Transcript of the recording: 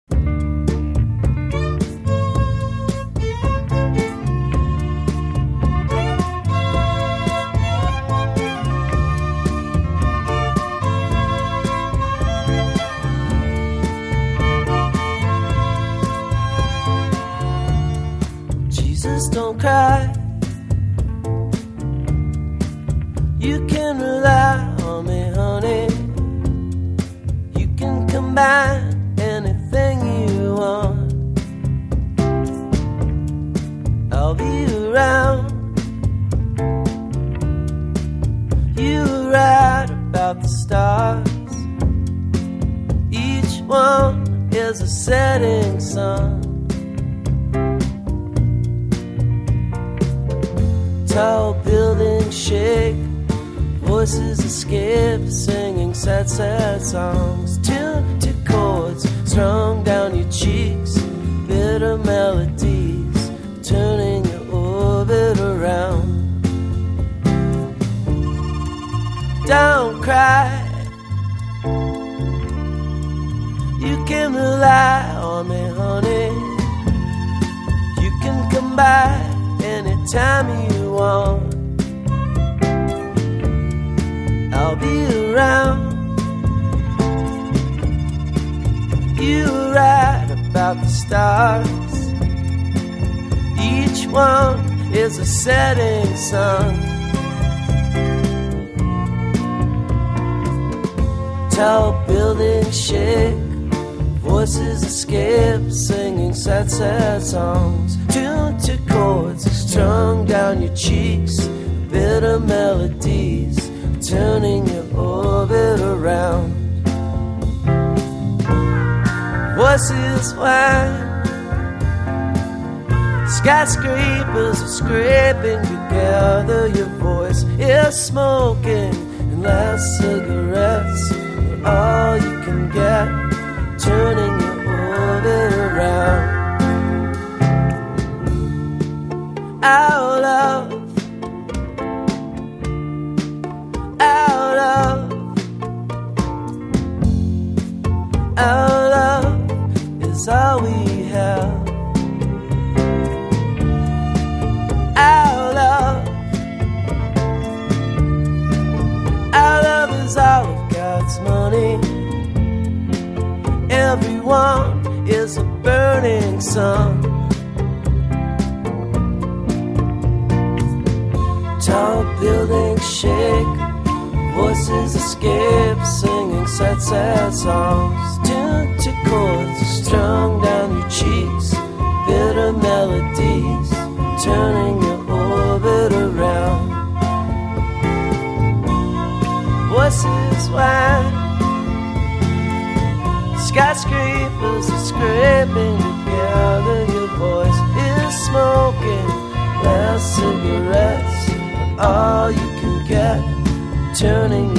Jesus, don't cry. You can rely on me, honey. You can combine anything you want. I'll be around. You were right about the stars. Each one is a setting sun. Tall buildings shake, voices escape, singing sad, sad songs, tuned to chords strung down your cheeks, bitter melodies, turning your orbit around. Don't cry. You can rely on me, honey. You can come by anytime you want. I'll be around. You were right about the stars. Each one is a setting sun. Tall buildings shake, voices escape, singing sad, sad songs, tuned to chords strung down your cheeks, bitter melodies, turning your orbit around. Voices whine, skyscrapers are scraping together. Your voice is smoking, and last cigarettes are all you can get, turning your orbit around. Our love, our love, our love is all we have. Our love is all of God's money. Everyone is a burning sun. Tall buildings shake, voices escape, singing sad, sad songs, tuned to chords strung down your cheeks, bitter melodies, turning your orbit around. Voices whine, skyscrapers are scraping together. Your voice is smoking, last cigarettes are all you can get, turning